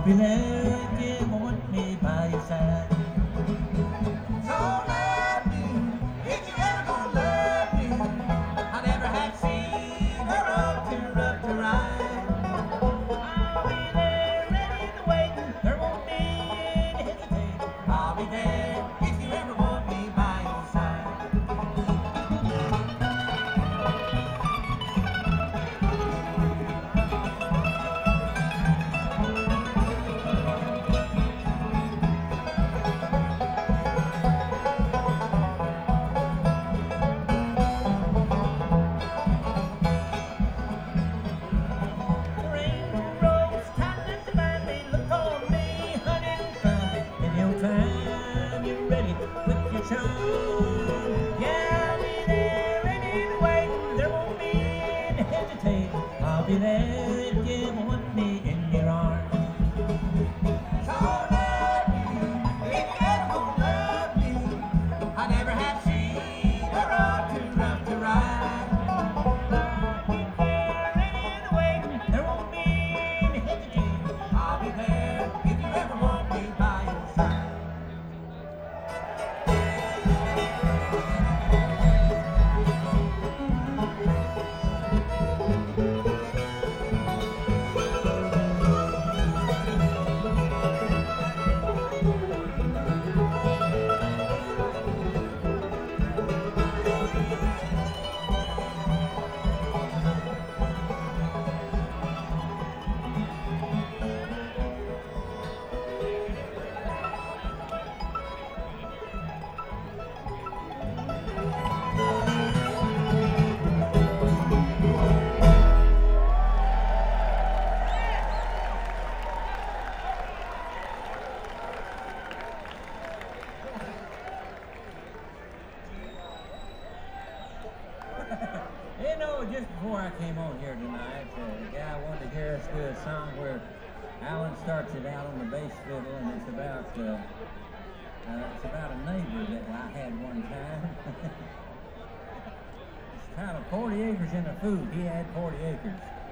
be there if you want me by your side. So love me, if you ever gonna love me. I never have seen her road too rough to ride. I'll be there ready and waiting, there won't be any hesitating. I'll be there if you ever want me by your side. I'll be there if you want me in your arms. So love me, if you ever gonna love me. I never have seen a road too rough to ride. I'll be there ready and waiting, there won't be any hesitating. I'll be there if you ever want me by your side. You know, just before I came on here tonight, the guy wanted to hear us do a song where Alan starts it out on the bass fiddle, and it's about a neighbor that I had one time. It's titled 40 Acres in a Food. He had 40 acres.